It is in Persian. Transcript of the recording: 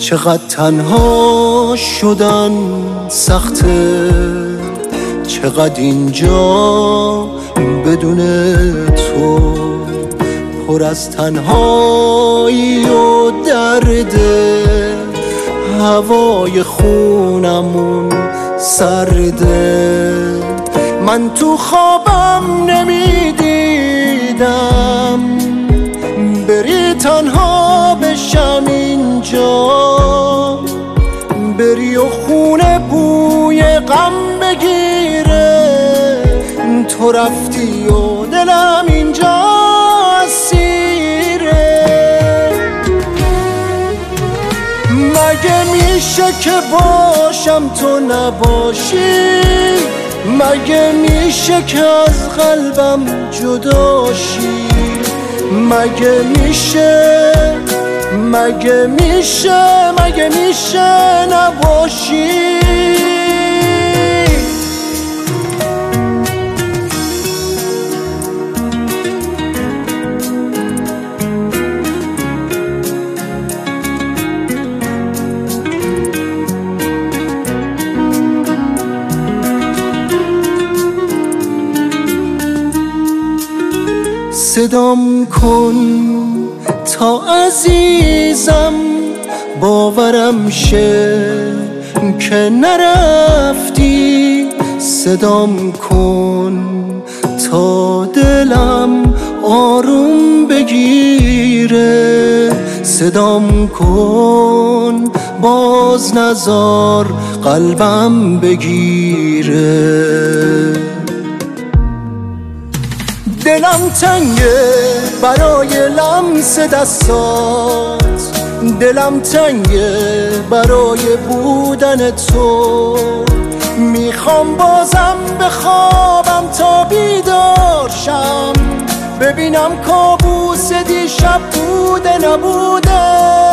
چقدر تنها شدن سخته، چقدر اینجا بدون تو پر از تنهایی و درده، هوای خونمون سرده. من تو خوابم نمیدیدم بری تنها بشم اینجا، بری و خونه بوی غم بگیره. تو رفتی و دلم اینجا اسیره. مگه میشه که باشم تو نباشی؟ مگه میشه که از قلبم جداشی؟ مگه میشه نباشی؟ صدام کن تا عزیزم باورم شه که نرفتی. صدام کن تا دلم آروم بگیره. صدام کن باز نذار قلبم بگیره. دلم تنگه برای لمس دستات، دلم تنگه برای بودن تو. میخوام بازم بخوابم تا بیدار شم، ببینم کابوس دیشب بوده نبوده.